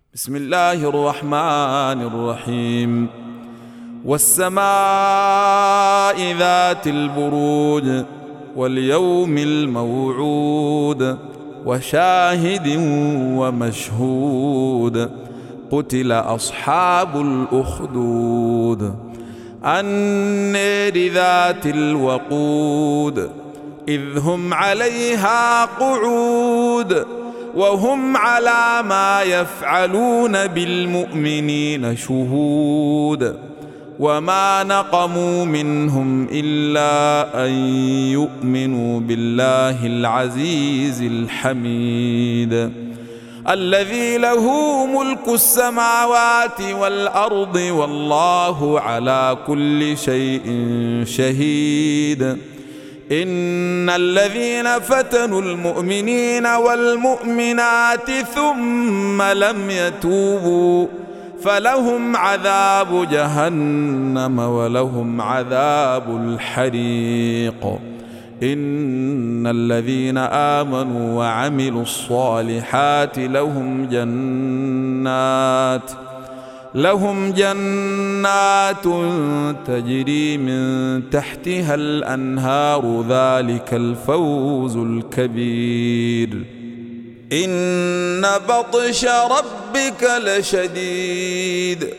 بسم الله الرحمن الرحيم. والسماء ذات البروج واليوم الموعود وشاهد ومشهود قتل أصحاب الأخدود النار ذات الوقود إذ هم عليها قعود وهم على ما يفعلون بالمؤمنين شهود وما نقموا منهم إلا أن يؤمنوا بالله العزيز الحميد الذي له ملك السماوات والأرض والله على كل شيء شهيد. إن الذين فتنوا المؤمنين والمؤمنات ثم لم يتوبوا فلهم عذاب جهنم ولهم عذاب الحريق. إن الذين آمنوا وعملوا الصالحات لهم جنات تجري من تحتها الأنهار ذلك الفوز الكبير. إن بطش ربك لشديد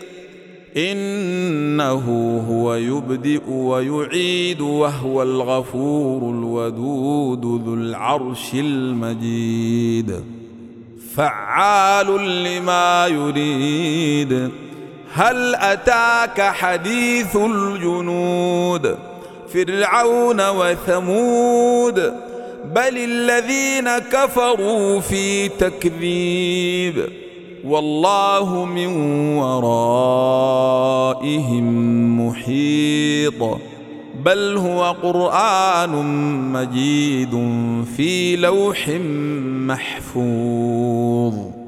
إنه هو يبدئ ويعيد وهو الغفور الودود ذو العرش المجيد فعال لما يريد. هل أتاك حديث الجنود فرعون وثمود بل الذين كفروا في تكذيب والله من ورائهم محيط بل هو قرآن مجيد في لوح محفوظ.